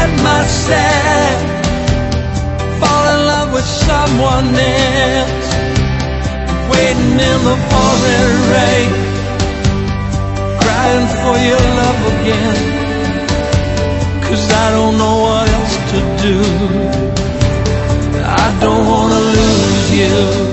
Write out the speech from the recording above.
let myself fall in love with someone else, waiting in the pouring rain, crying for your love again, 'cause I don't know what else to do. I don't wanna lose you.